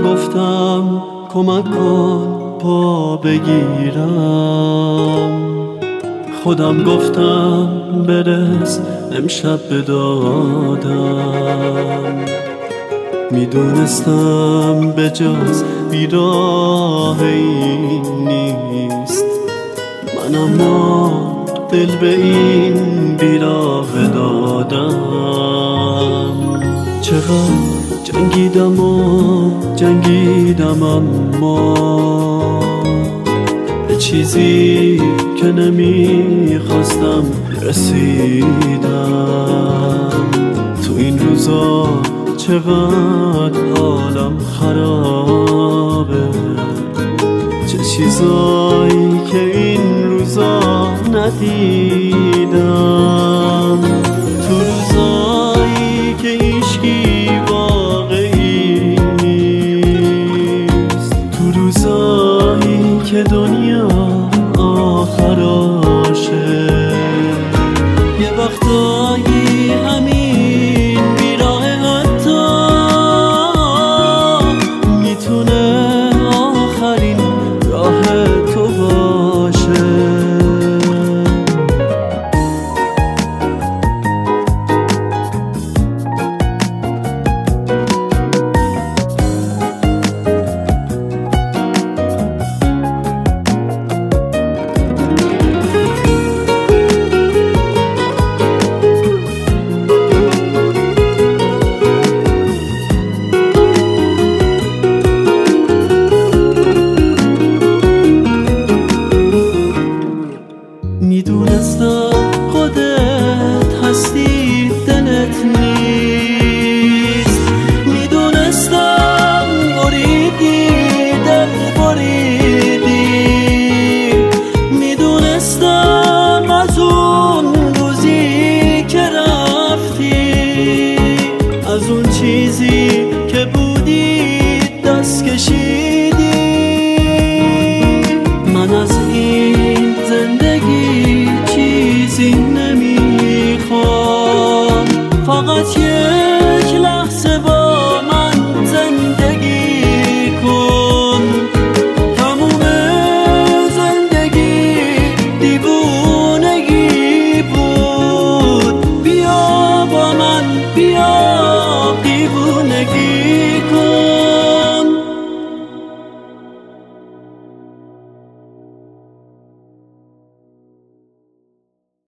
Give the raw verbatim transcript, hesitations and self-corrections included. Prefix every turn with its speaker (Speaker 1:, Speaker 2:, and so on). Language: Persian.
Speaker 1: گفتم کمک کن پا بگیرم، خودم گفتم برس امشب به دادم. میدونستم به جز بیراهی نیست، من اما دل به این بیراه دادم. چقدر جنگیدم و جنگیدم اما به چیزی که نمیخواستم رسیدم. تو این روزا چقدر حالم خرابه، چه چیزایی که این روزا ندیدم.